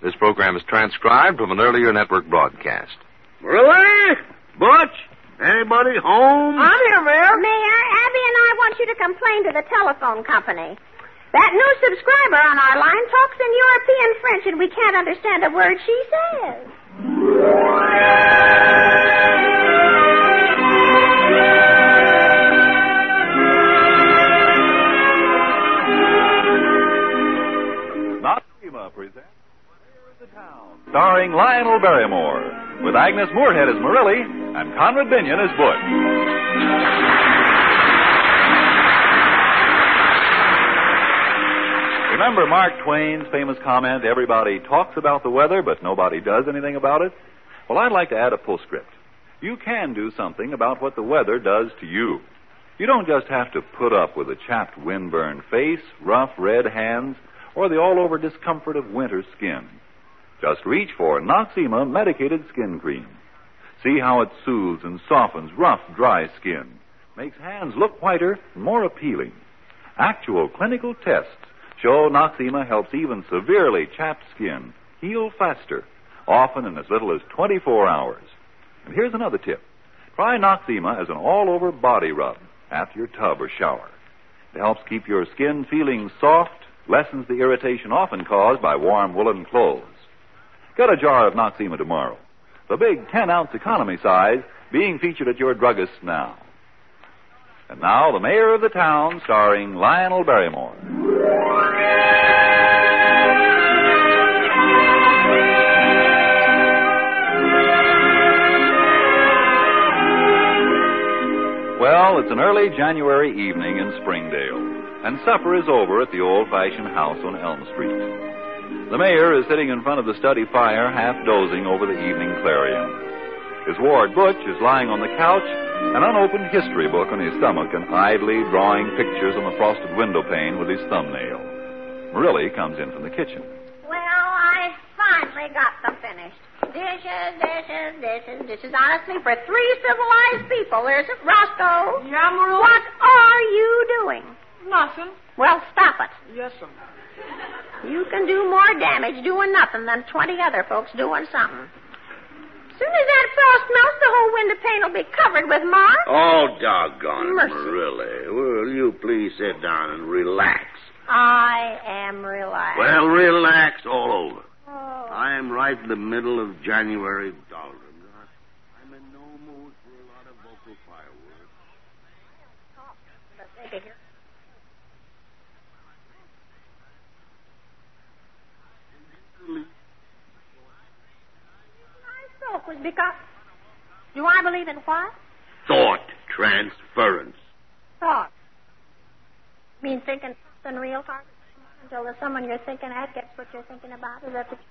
This program is transcribed from an earlier network broadcast. Really? Butch? Anybody home? I'm here, Mayor. Mayor, Abby and I want you to complain to the telephone company. That new subscriber on our line talks in European French, and we can't understand a word she says. Noxzema presents Mayor of the Town, starring Lionel Barrymore, with Agnes Moorehead as Marilli and Conrad Binion as Butch. Remember Mark Twain's famous comment, everybody talks about the weather, but nobody does anything about it? Well, I'd like to add a postscript. You can do something about what the weather does to you. You don't just have to put up with a chapped, windburned face, rough, red hands, or the all-over discomfort of winter skin. Just reach for Noxzema medicated skin cream. See how it soothes and softens rough, dry skin, makes hands look whiter and more appealing. Actual clinical tests show Noxzema helps even severely chapped skin heal faster, often in as little as 24 hours. And here's another tip. Try Noxzema as an all-over body rub after your tub or shower. It helps keep your skin feeling soft, lessens the irritation often caused by warm woolen clothes. Get a jar of Noxzema tomorrow. The big 10-ounce economy size being featured at your druggist now. And now, the Mayor of the Town, starring Lionel Barrymore. Well, it's an early January evening in Springdale, and supper is over at the old-fashioned house on Elm Street. The mayor is sitting in front of the study fire, half dozing over the evening clarion. His ward, Butch, is lying on the couch, an unopened history book on his stomach, and idly drawing pictures on the frosted window pane with his thumbnail. Marilli comes in from the kitchen. Well, I finally got them finished. Dishes. Honestly, for 3 civilized people, there's Roscoe. Yeah, Marilli? What are you doing? Nothing. Well, stop it. Yes, sir. You can do more damage doing nothing than 20 other folks doing something. As soon as that frost melts, the whole window pane will be covered with moss. Oh, doggone it, Mercy. Marilli. Will you please sit down and relax? I am relaxed. Well, relax all over. Oh. I am right in the middle of January doldrums. I'm in no mood for a lot of vocal fireworks. But they could hear. I spoke was because... Do I believe in what? Thought transference. Thought. You mean thinking something real hard until the someone you're thinking at gets what you're thinking about? Is that the...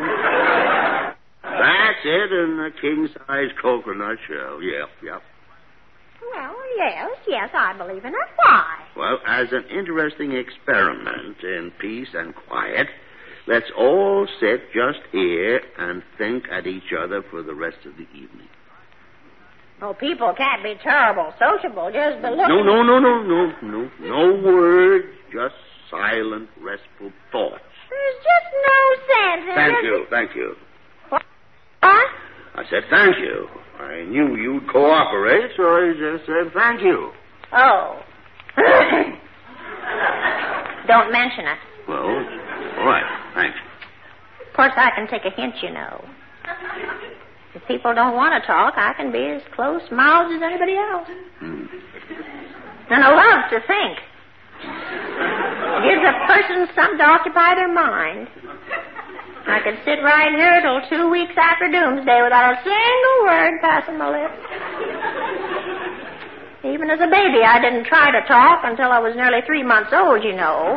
That's it, in a king-size coconut shell. Yep. Well, yes, I believe in it. Why? Well, as an interesting experiment in peace and quiet, let's all sit just here and think at each other for the rest of the evening. Oh, people can't be terrible sociable just by looking... No. No words, just silent, restful thoughts. There's just no sense in Thank you. What? I said thank you. I knew you'd cooperate, so I just said thank you. Oh. Don't mention it. Well, all right, thanks. Of course, I can take a hint, you know. If people don't want to talk, I can be as close-mouthed as anybody else. And I love to think. Gives a person something to occupy their mind. I could sit right here till 2 weeks after doomsday without a single word passing my lips. Even as a baby, I didn't try to talk until I was nearly 3 months old, you know.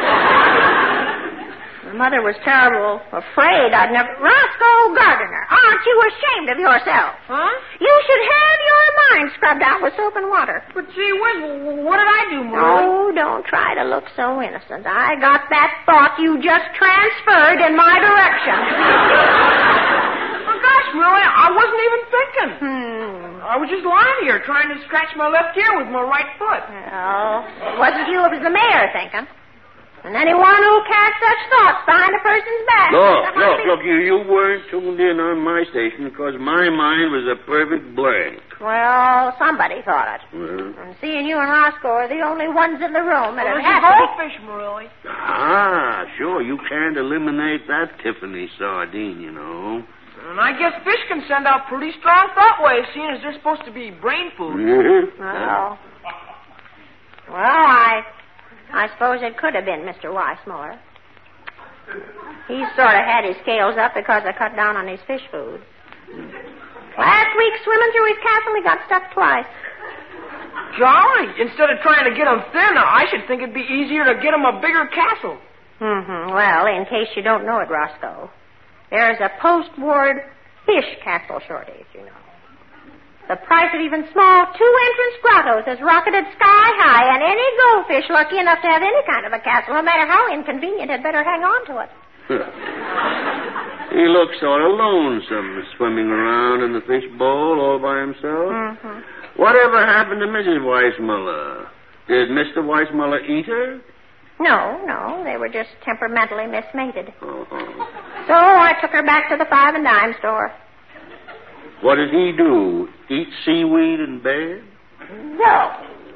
My mother was terrible afraid I'd never... Roscoe Gardner, aren't you ashamed of yourself? Huh? You should have your mind scrubbed out with soap and water. But gee whiz, what did I do, Marilli? Oh, don't try to look so innocent. I got that thought you just transferred in my direction. Oh, gosh, Marilli, I wasn't even thinking. I was just lying here trying to scratch my left ear with my right foot. Oh, it wasn't you, it was the mayor thinking. And anyone who casts such thoughts behind a person's back. Look, you weren't tuned in on my station because my mind was a perfect blank. Well, somebody thought it. Well, And seeing you and Roscoe are the only ones in the room, and Well, it there's has a to be... goldfish, Marilli. sure, you can't eliminate that Tiffany sardine, you know. And I guess fish can send out pretty strong thought waves, seeing as they're supposed to be brain food. Well, I suppose it could have been Mr. Weissmuller. He sort of had his scales up because I cut down on his fish food. Last week, swimming through his castle, he got stuck twice. Golly, instead of trying to get him thinner, I should think it'd be easier to get him a bigger castle. Well, in case you don't know it, Roscoe, there's a post-war fish castle shortage, you know. The price of even small two-entrance grottos has rocketed sky high, and any goldfish lucky enough to have any kind of a castle, no matter how inconvenient, had better hang on to it. He looks sort of lonesome, swimming around in the fish bowl all by himself. Whatever happened to Mrs. Weissmuller? Did Mr. Weissmuller eat her? No, they were just temperamentally mismated. Uh-huh. So I took her back to the 5 and dime store. What did he do? Eat seaweed in bed? No.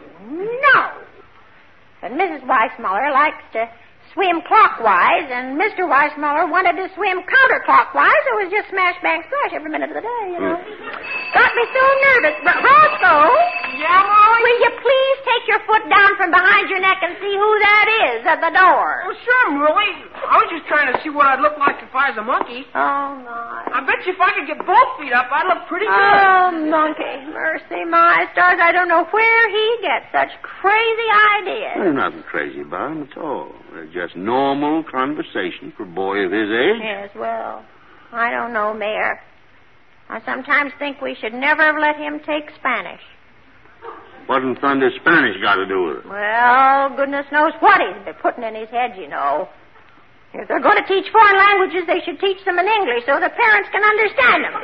But Mrs. Weissmuller likes to swim clockwise, and Mr. Weissmuller wanted to swim counterclockwise, so it was just smash, bang, splash every minute of the day, you know. Got me so nervous. But Roscoe, Yeah, Molly? will you please take your foot down from behind your neck and see who that is at the door? Oh, sure, Marilli. I was just trying to see what I'd look like if I was a monkey. Oh, my. I bet you if I could get both feet up, I'd look pretty good. Oh, monkey. Mercy, my stars. I don't know where he gets such crazy ideas. There's nothing crazy about him at all. They're just normal conversation for a boy of his age. Yes, well, I don't know, Mayor. I sometimes think we should never have let him take Spanish. What in thunder Spanish got to do with it? Well, goodness knows what he's been putting in his head, you know. If they're going to teach foreign languages, they should teach them in English so the parents can understand them.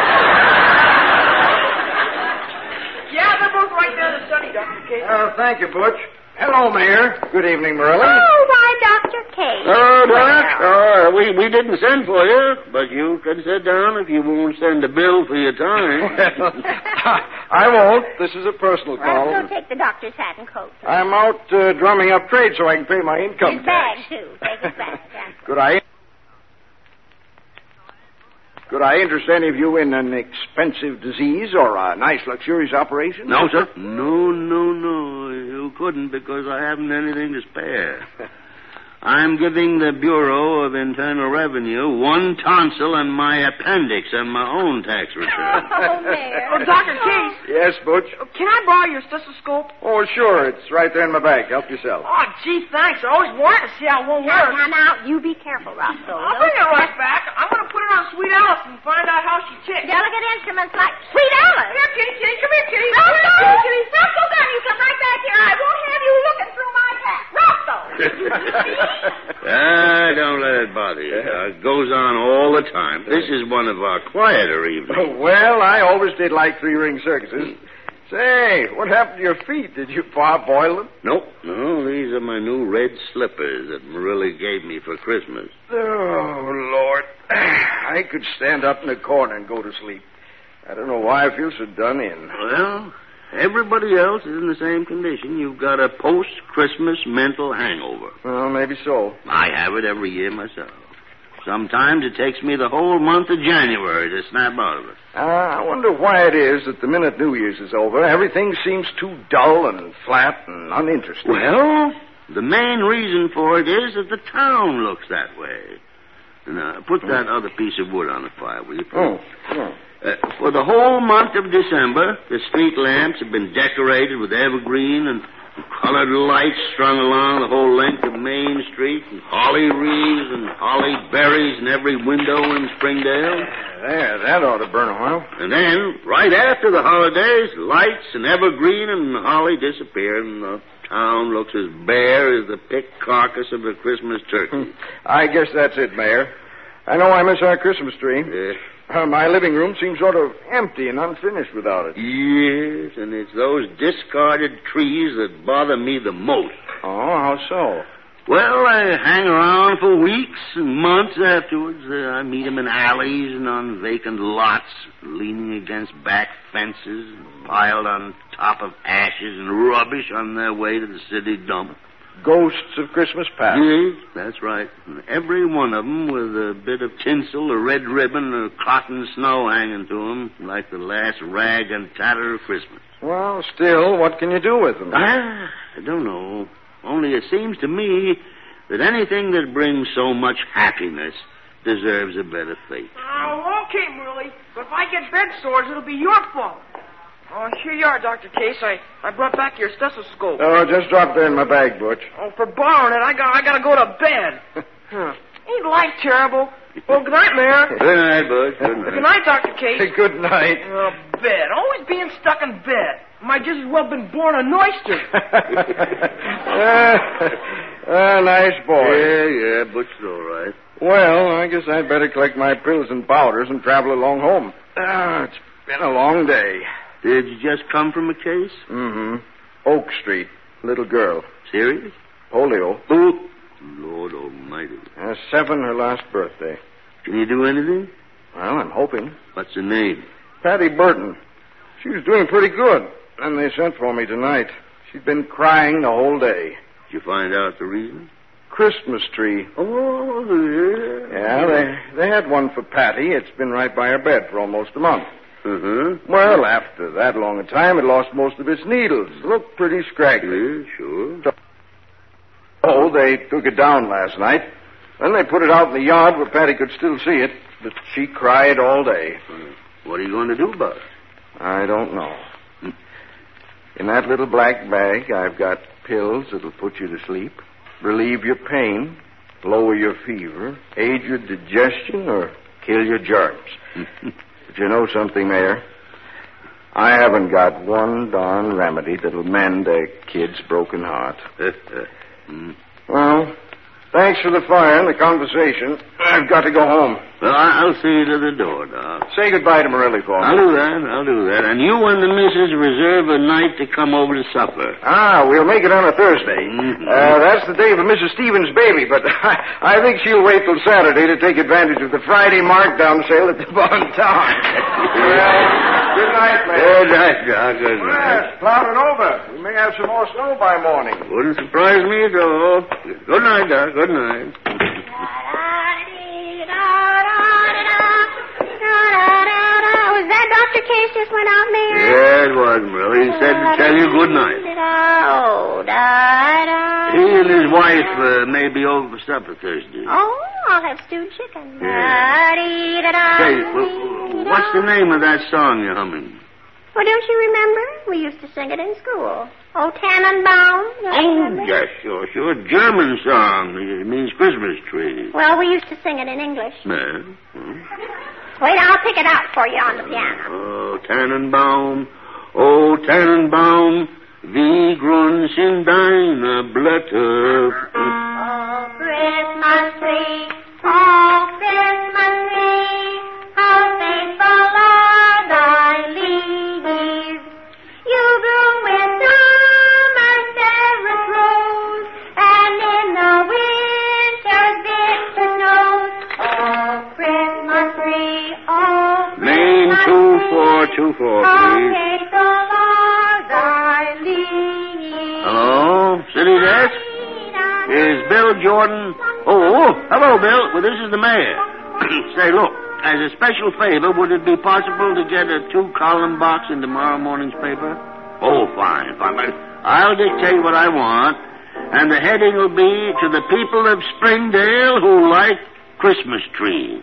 Yeah, they're both right there in the study, Dr. Case. Thank you, Butch. Hello, Mayor. Good evening, Marilyn. Oh, why, Dr. Case. Doc. We didn't send for you, but you can sit down if you won't send a bill for your time. I won't. This is a personal call. Well, so take the doctor's hat and coat. I'm out drumming up trade so I can pay my income His tax. bag, too. Take his bag. Yeah. Could I interest any of you in an expensive disease or a nice, luxurious operation? No, sir. No. You couldn't because I haven't anything to spare. I'm giving the Bureau of Internal Revenue one tonsil and my appendix on my own tax return. Oh, Mayor. Oh, Dr. Case, Yes, Butch? can I borrow your stethoscope? Oh, sure. It's right there in my bag. Help yourself. Oh, gee, thanks. I always wanted to see how one works. Now, you be careful, Roscoe. I'll bring it right back. I'm going to put it on Sweet Alice and find out how she ticks. Delicate instruments like Sweet Alice. Here, Kitty, come here, Kitty. Roscoe! Roscoe, gun, you come right back here. I won't have you looking through my hat. Roscoe! Don't let it bother you. It goes on all the time. This is one of our quieter evenings. Well, I always did like three-ring circuses. Say, what happened to your feet? Did you parboil them? Nope. No, these are my new red slippers that Marilla gave me for Christmas. Oh, Lord. I could stand up in the corner and go to sleep. I don't know why I feel so done in. Well, everybody else is in the same condition. You've got a post-Christmas mental hangover. Well, maybe so. I have it every year myself. Sometimes it takes me the whole month of January to snap out of it. I wonder why it is that the minute New Year's is over, everything seems too dull and flat and uninteresting. Well, the main reason for it is that the town looks that way. Now, put that other piece of wood on the fire, will you, please? Oh. For the whole month of December, the street lamps have been decorated with evergreen and colored lights strung along the whole length of Main Street, and holly wreaths and holly berries in every window in Springdale. There, that ought to burn a while. And then, right after the holidays, lights and evergreen and holly disappear, and the town looks as bare as the picked carcass of a Christmas turkey. I guess that's it, Mayor. I know I miss our Christmas tree. My living room seems sort of empty and unfinished without it. Yes, and it's those discarded trees that bother me the most. Oh, how so? Well, I hang around for weeks and months afterwards. I meet 'em in alleys and on vacant lots, leaning against back fences, piled on top of ashes and rubbish on their way to the city dump. Ghosts of Christmas past. Yes, that's right. And every one of 'em with a bit of tinsel, a red ribbon, or cotton snow hanging to 'em, like the last rag and tatter of Christmas. Well, still, what can you do with them? I don't know. Only it seems to me that anything that brings so much happiness deserves a better fate. Oh, okay, Willie. But if I get bed sores, it'll be your fault. Oh, here you are, Dr. Case. I brought back your stethoscope. Oh, just drop there in my bag, Butch. Oh, for borrowing it, I gotta go to bed. Ain't life terrible? Well, good night, Mayor. Good night, Bud. Good night. Good night, Dr. Case. Good night. Bed. Always being stuck in bed. Might just as well been born an oyster. Nice boy. Yeah, Butch is all right. Well, I guess I'd better collect my pills and powders and travel along home. It's been a long day. Did you just come from a case? Mm-hmm. Oak Street. Little girl. Serious? Polio. Oh, Lord almighty. 7, her last birthday. Can you do anything? Well, I'm hoping. What's her name? Patty Burton. She was doing pretty good. And they sent for me tonight. She'd been crying the whole day. Did you find out the reason? Christmas tree. Oh, yeah. Yeah, they had one for Patty. It's been right by her bed for almost a month. Mm-hmm. Well, after that long a time, it lost most of its needles. Looked pretty scraggly. Yeah, sure. Oh, they took it down last night. Then they put it out in the yard where Patty could still see it. But she cried all day. What are you going to do about it? I don't know. In that little black bag, I've got pills that'll put you to sleep, relieve your pain, lower your fever, aid your digestion, or kill your germs. But you know something, Mayor? I haven't got one darn remedy that'll mend a kid's broken heart. Well, thanks for the fire and the conversation. I've got to go home. Well, I'll see you to the door, Doc. Say goodbye to Morelli for me. I'll do that. And you and the missus reserve a night to come over to supper. We'll make it on a Thursday. That's the day of Mrs. Stevens' baby, but I think she'll wait till Saturday to take advantage of the Friday markdown sale at the Bon Ton. Good night, man. Good night, Doc. Good night. Well, it's clouding over. We may have some more snow by morning. Wouldn't surprise me at all. Good night, Doc. Good night. Was that Dr. Case just went out, Mayor? Yeah, it was, Millie. He said to tell you good night. He and his wife may be over for supper Thursday. Oh, I'll have stewed chicken. Yeah. Say, what's the name of that song you're humming? Well, don't you remember? We used to sing it in school. Oh, Tannenbaum. Oh, yes, sure. German song. It means Christmas tree. Well, we used to sing it in English. Yeah. Wait, I'll pick it out for you on the piano. Oh, Tannenbaum, wie grün sind deine Blätter. Oh, Christmas tree, oh, Christmas tree, how faithful are thy leaves. You bloom with summer's fairest rose, and in the winter's bitter snows. Oh, Christmas tree, oh, Main 2424, please. Hello, City Desk? Is Bill Jordan? Oh, hello, Bill. Well, this is the mayor. Say, look, as a special favor, would it be possible to get a 2-column box in tomorrow morning's paper? Oh, fine. I'll dictate what I want, and the heading will be to the people of Springdale who like Christmas trees.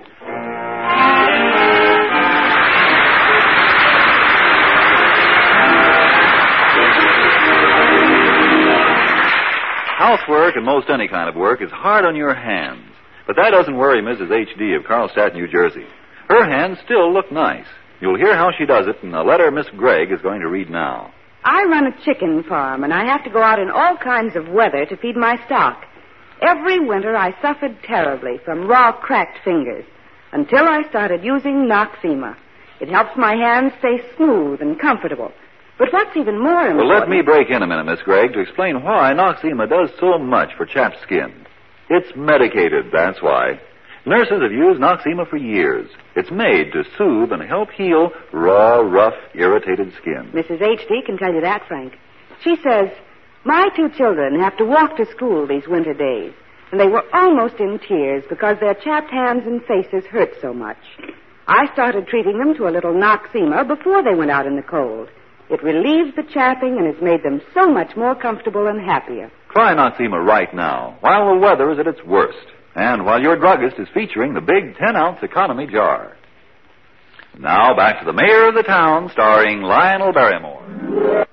Housework and most any kind of work is hard on your hands. But that doesn't worry Mrs. H.D. of Carlstadt, New Jersey. Her hands still look nice. You'll hear how she does it in a letter Miss Gregg is going to read now. I run a chicken farm, and I have to go out in all kinds of weather to feed my stock. Every winter I suffered terribly from raw, cracked fingers until I started using Noxema. It helps my hands stay smooth and comfortable. But what's even more important... Well, let me break in a minute, Miss Gregg, to explain why Noxema does so much for chapped skin. It's medicated, that's why. Nurses have used Noxema for years. It's made to soothe and help heal raw, rough, irritated skin. Mrs. H.D. can tell you that, Frank. She says, my 2 children have to walk to school these winter days, and they were almost in tears because their chapped hands and faces hurt so much. I started treating them to a little Noxema before they went out in the cold. It relieves the chapping and has made them so much more comfortable and happier. Try Noxema right now, while the weather is at its worst, and while your druggist is featuring the big 10-ounce economy jar. Now back to the mayor of the town, starring Lionel Barrymore.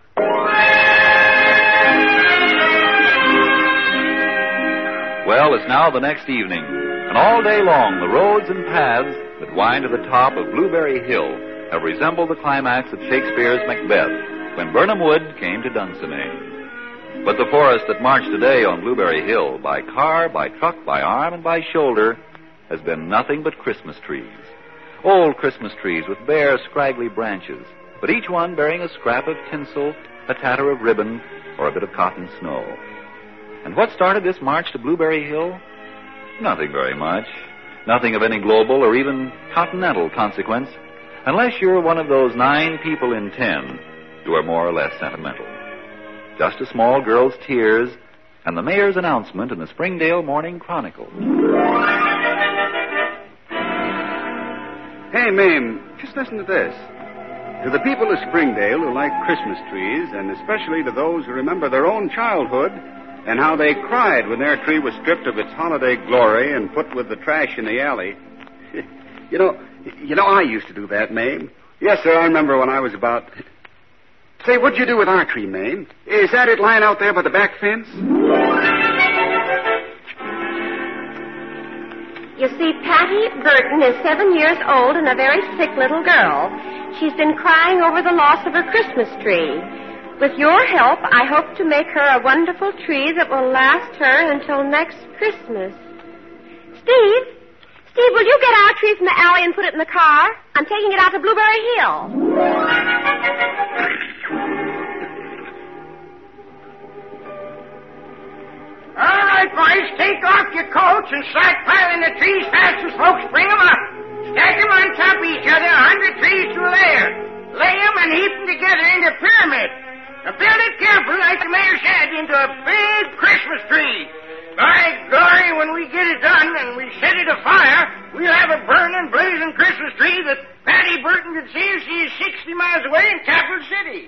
Well, it's now the next evening, and all day long the roads and paths that wind to the top of Blueberry Hill have resembled the climax of Shakespeare's Macbeth, when Birnam Wood came to Dunsinane. But the forest that marched today on Blueberry Hill, by car, by truck, by arm, and by shoulder, has been nothing but Christmas trees. Old Christmas trees with bare, scraggly branches, but each one bearing a scrap of tinsel, a tatter of ribbon, or a bit of cotton snow. And what started this march to Blueberry Hill? Nothing very much. Nothing of any global or even continental consequence, unless you're one of those 9 people in 10 who are more or less sentimental. Just a small girl's tears and the mayor's announcement in the Springdale Morning Chronicle. Hey, Mame, just listen to this. To the people of Springdale who like Christmas trees, and especially to those who remember their own childhood and how they cried when their tree was stripped of its holiday glory and put with the trash in the alley. You know, I used to do that, Mame. Yes, sir, I remember when I was about... Say, what'd you do with our tree, Mame? Is that it lying out there by the back fence? You see, Patty Burton is 7 years old and a very sick little girl. She's been crying over the loss of her Christmas tree. With your help, I hope to make her a wonderful tree that will last her until next Christmas. Steve, will you get our tree from the alley and put it in the car? I'm taking it out to Blueberry Hill. All right, boys, take off your coats and start piling the trees fast as folks bring them up. Stack them on top of each other, 100 trees to a layer. Lay them and heap them together into a pyramid. Now build it carefully, like the mayor said, into a big Christmas tree. By glory, when we get it done and we set it afire, we'll have a burning, blazing Christmas tree that Patty Burton could see if she is 60 miles away in Capital City.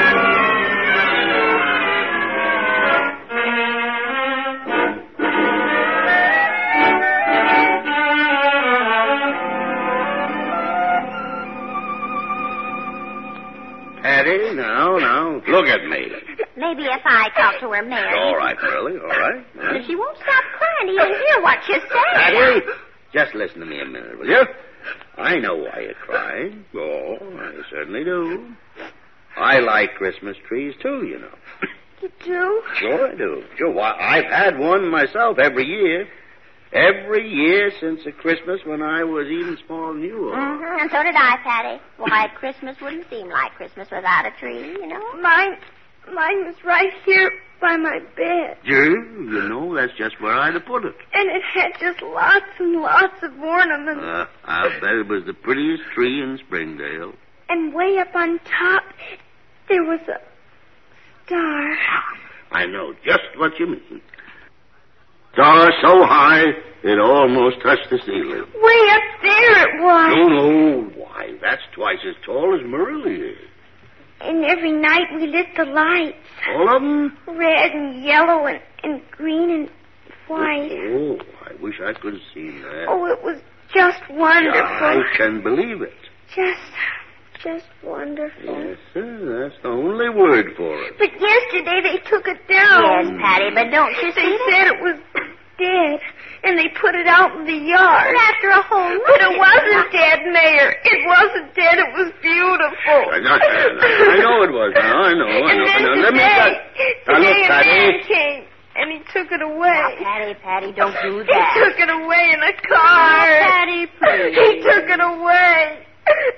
Patty, now, look at me. Maybe if I talk to her, Mary. All right, Curly, all right. But she won't stop crying to even hear what you say. Patty, just listen to me a minute, will you? I know why you're crying. Oh, I certainly do. I like Christmas trees, too, you know. You do? Sure I do. Sure, why, I've had one myself every year. Every year since the Christmas when I was even smaller than you are. Mm-hmm, and so did I, Patty. Why, Christmas wouldn't seem like Christmas without a tree, you know? Mine was right here by my bed. You know, that's just where I'd have put it. And it had just lots and lots of ornaments. I'll bet it was the prettiest tree in Springdale. And way up on top, there was a star. I know just what you mean. Star so high, it almost touched the ceiling. Way up there it was. No. Why, that's twice as tall as Marilla is. And every night we lit the lights. All of them? Red and yellow and green and white. Oh, I wish I could have seen that. Oh, it was just wonderful. I can believe it. Just wonderful. Yes, sir, that's the only word for it. But yesterday they took it down. Yes, Patty, but don't you see? They said it was dead, and they put it out in the yard. But after a whole month. But it wasn't dead, Mayor. It wasn't dead. It was beautiful. I know it was. Now, I know. Then today a man came, and he took it away. Now, Patty, don't do that. He took it away in a car. Now, Patty, please. He took it away.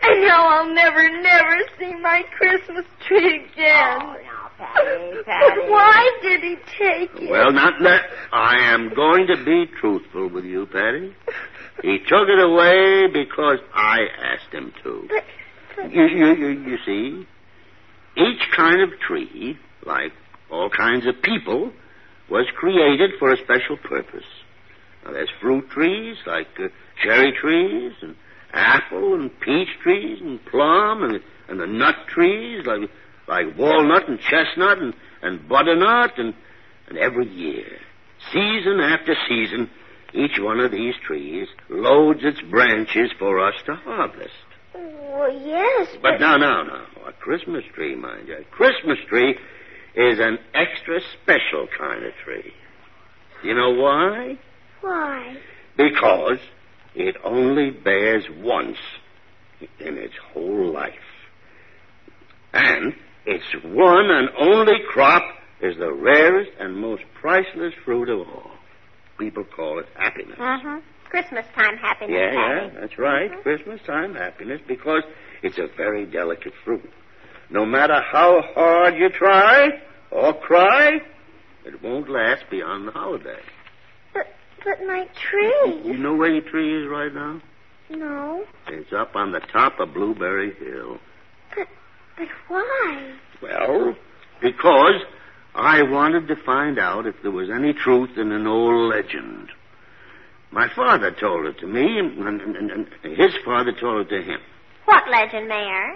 And now I'll never see my Christmas tree again. Oh, now, Patty. But why did he take it? Well, not that. I am going to be truthful with you, Patty. He took it away because I asked him to. But You see, each kind of tree, like all kinds of people, was created for a special purpose. Now, there's fruit trees like cherry trees and apple and peach trees and plum and the nut trees like walnut and chestnut and butternut and every year, season after season, each one of these trees loads its branches for us to harvest. Well, yes, But no. A Christmas tree, mind you. A Christmas tree is an extra special kind of tree. You know why? Why? Because it only bears once in its whole life. And its one and only crop is the rarest and most priceless fruit of all. People call it happiness. Christmas time happiness, Yeah, Patty. that's right. Christmas time happiness, because it's a very delicate fruit. No matter how hard you try or cry, it won't last beyond the holiday. But my tree. You know where your tree is right now? No. It's up on the top of Blueberry Hill. But why? Well, because I wanted to find out if there was any truth in an old legend. My father told it to me, and his father told it to him. What legend, Mayor?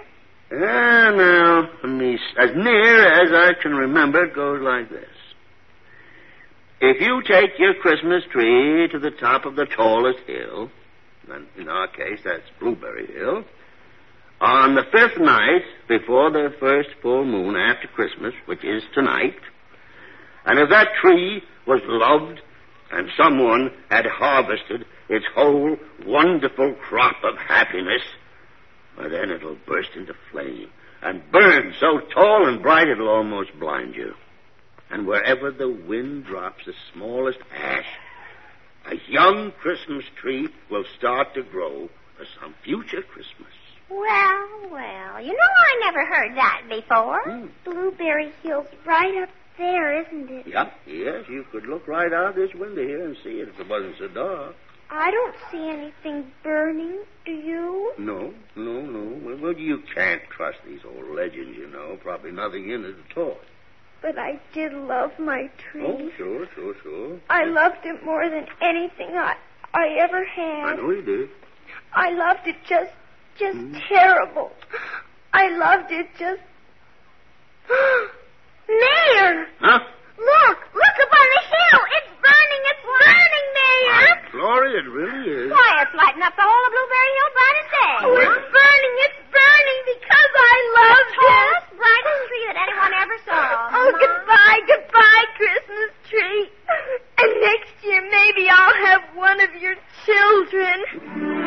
Now, as near as I can remember, it goes like this. If you take your Christmas tree to the top of the tallest hill, and in our case, that's Blueberry Hill, on the 5th night before the first full moon after Christmas, which is tonight, and if that tree was loved and someone had harvested its whole wonderful crop of happiness, well, then it'll burst into flame and burn so tall and bright it'll almost blind you. And wherever the wind drops the smallest ash, a young Christmas tree will start to grow for some future Christmas. Well, you know I never heard that before. Blueberry Hill's right up there, isn't it? Yep, yes, you could look right out this window here and see it if it wasn't so dark. I don't see anything burning, do you? No. Well, you can't trust these old legends, you know. Probably nothing in it at all. But I did love my tree. Oh, sure. I loved it more than anything I ever had. I know you did. I loved it just terrible. I loved it just... Mayor! Huh? Look up on the hill. It's burning, Mayor. Gloria, it really is. Why, it's lighting up the whole of Blueberry Hill bright as day. Oh, it's burning because I loved it. Tallest, brightest tree that anyone ever saw. Oh, goodbye, Christmas tree. And next year maybe I'll have one of your children.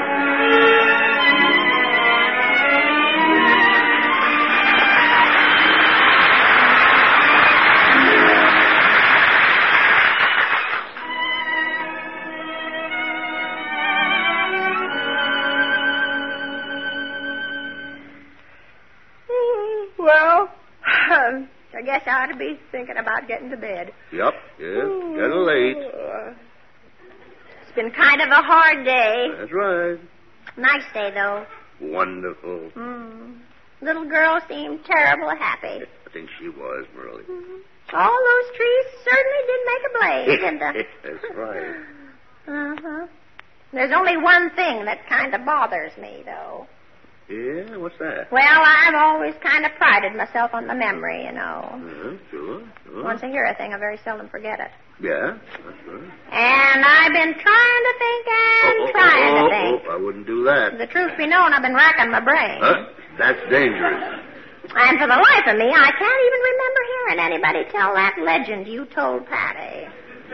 I guess I ought to be thinking about getting to bed. Yep, getting late. It's been kind of a hard day. That's right. Nice day, though. Wonderful. Little girl seemed terrible happy. I think she was, Merle. All those trees certainly did make a blaze, didn't they? That's right. Uh-huh. There's only one thing that kind of bothers me, though. Yeah, what's that? Well, I've always kind of prided myself on my memory, you know. Sure. Once I hear a thing, I very seldom forget it. Yeah, that's right. And I've been trying to think and trying to think. I wouldn't do that. The truth be known, I've been racking my brain. Huh? That's dangerous. And for the life of me, I can't even remember hearing anybody tell that legend you told Patty.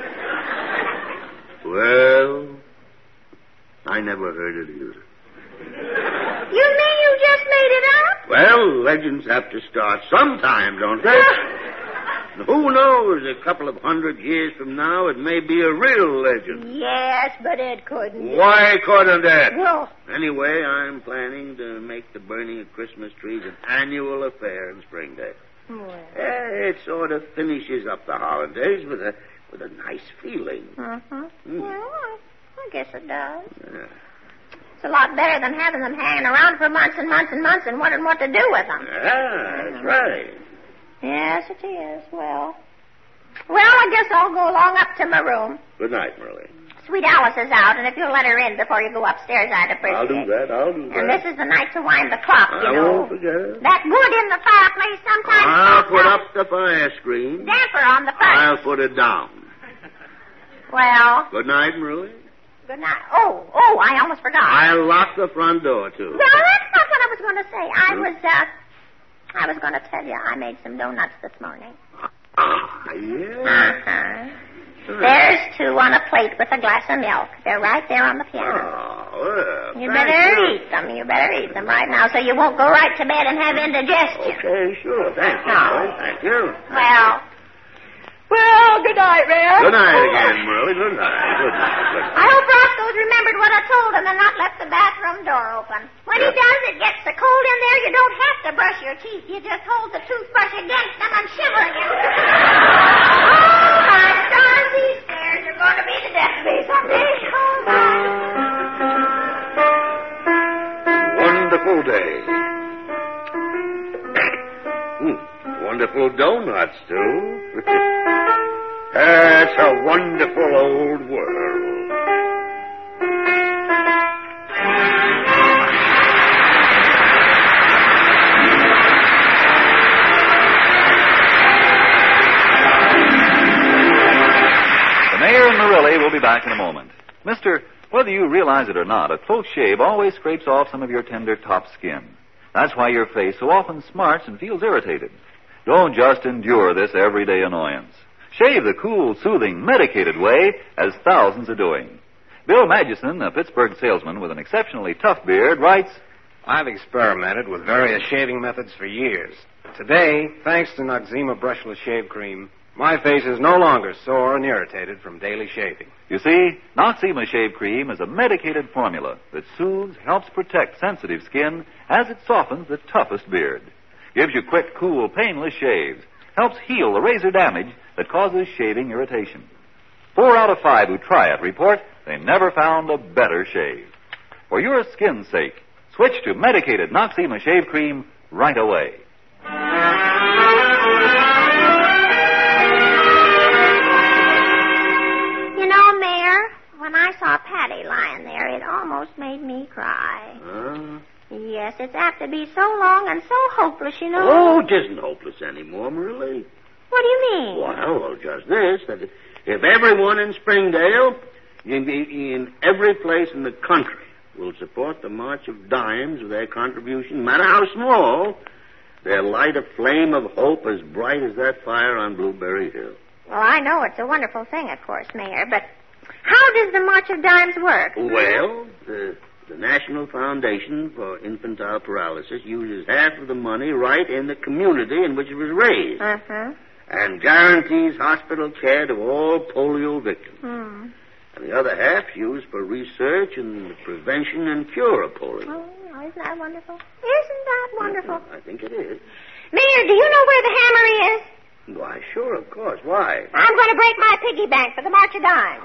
Well, I never heard it either. You mean you just made it up? Well, legends have to start sometime, don't they? And who knows, a couple of 100 years from now, it may be a real legend. Yes, but it couldn't. Why couldn't it? Well, Anyway, I'm planning to make the burning of Christmas trees an annual affair in Springdale. It sort of finishes up the holidays with a nice feeling. Well, I guess it does. It's a lot better than having them hanging around for months and months and months and wondering what to do with them. That's right. Yes, it is. Well, I guess I'll go along up to my room. Good night, Merle. Sweet Alice is out, and if you'll let her in before you go upstairs, I'd appreciate I'll do that. And this is the night to wind the clock, you I know. won't forget it. That wood in the fireplace sometimes... I'll put up the fire screen. Damper on the front. I'll put it down. Well... Good night, Merle. Good night. Oh, I almost forgot. I'll lock the front door, too. No, that's not what I was going to say. I was going to tell you I made some donuts this morning. Yeah? There's two on a plate with a glass of milk. They're right there on the piano. Well, You better eat them. You better eat them right now so you won't go right to bed and have indigestion. Okay, sure. Thank you. Oh. Thank you. Well, good night, Red. Good night again, Merle. Good night. Good night. I hope Roscoe's remembered what I told him and not left the bathroom door open. When he does, it gets so cold in there you don't have to brush your teeth. You just hold the toothbrush against them and shiver again. Oh, my stars, these stairs are going to be the death of me someday. Oh, my. Wonderful day. Wonderful donuts, too. It's a wonderful old world. The Mayor and Marilli will be back in a moment. Mister, whether you realize it or not, a close shave always scrapes off some of your tender top skin. That's why your face so often smarts and feels irritated. Don't just endure this everyday annoyance. Shave the cool, soothing, medicated way, as thousands are doing. Bill Magison, a Pittsburgh salesman with an exceptionally tough beard, writes, I've experimented with various shaving methods for years. Today, thanks to Noxzema Brushless Shave Cream, my face is no longer sore and irritated from daily shaving. You see, Noxzema Shave Cream is a medicated formula that soothes, helps protect sensitive skin as it softens the toughest beard. Gives you quick, cool, painless shaves. Helps heal the razor damage that causes shaving irritation. 4 out of 5 who try it report they never found a better shave. For your skin's sake, switch to medicated Noxzema Shave Cream right away. You know, Mayor, when I saw Patty lying there, it almost made me cry. Yes, it's apt to be so long and so hopeless, you know. Oh, it isn't hopeless anymore, Marilli. What do you mean? Well, just this, that if everyone in Springdale, in every place in the country, will support the March of Dimes with their contribution, no matter how small, they'll light a flame of hope as bright as that fire on Blueberry Hill. Well, I know it's a wonderful thing, of course, Mayor, but how does the March of Dimes work? Well, the National Foundation for Infantile Paralysis uses half of the money right in the community in which it was raised. And guarantees hospital care to all polio victims. And the other half used for research and the prevention and cure of polio. Oh, isn't that wonderful? Isn't that wonderful? I think it is. Mayor, do you know where the hammer is? Why, sure, of course. Why? I'm going to break my piggy bank for the March of Dimes.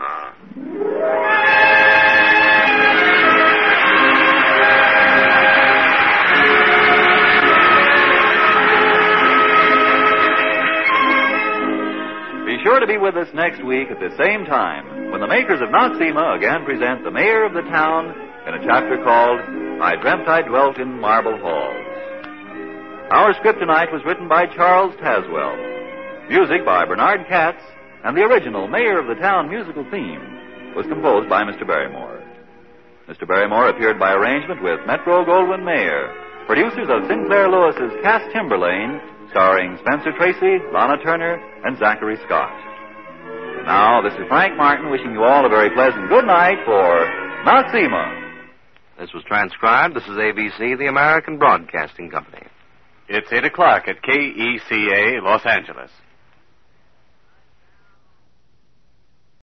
Be sure to be with us next week at the same time when the makers of Noxzema again present the mayor of the town in a chapter called I Dreamt I Dwelt in Marble Halls. Our script tonight was written by Charles Tazwell, music by Bernard Katz, and the original Mayor of the Town musical theme was composed by Mr. Barrymore. Mr. Barrymore appeared by arrangement with Metro-Goldwyn-Mayer, producers of Sinclair Lewis's Cass Timberlane, starring Spencer Tracy, Lana Turner, and Zachary Scott. And now, this is Frank Martin wishing you all a very pleasant good night for Noxzema. This was transcribed. This is ABC, the American Broadcasting Company. It's 8 o'clock at KECA, Los Angeles.